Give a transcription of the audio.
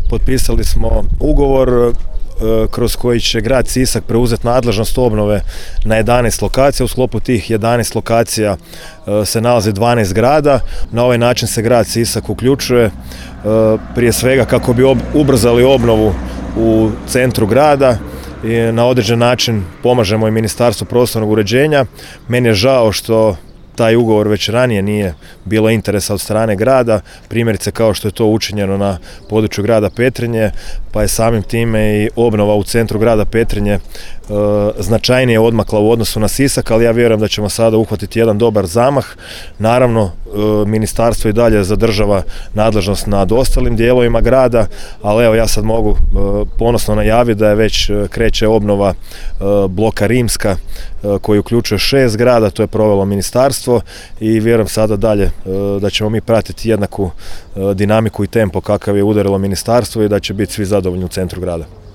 potpisali smo ugovor kroz koji će grad Sisak preuzeti nadležnost obnove na 11 lokacija. U sklopu tih 11 lokacija se nalazi 12 grada. Na ovaj način se grad Sisak uključuje prije svega kako bi ubrzali obnovu u centru grada i na određen način pomažemo i Ministarstvu prostornog uređenja. Meni je žao što taj ugovor već ranije nije bilo interesa od strane grada, primjerice kao što je to učinjeno na području grada Petrinje, pa je samim time i obnova u centru grada Petrinje značajnije odmakla u odnosu na Sisak, ali ja vjerujem da ćemo sada uhvatiti jedan dobar zamah. Naravno, ministarstvo i dalje zadržava nadležnost nad ostalim dijelovima grada, ali evo ja sad mogu ponosno najaviti da je već kreće obnova bloka Rimska koji uključuje 6 grada, to je provelo ministarstvo i vjerujem sada dalje da ćemo mi pratiti jednaku dinamiku i tempo kakav je udarilo ministarstvo i da će biti svi zadovoljni u centru grada.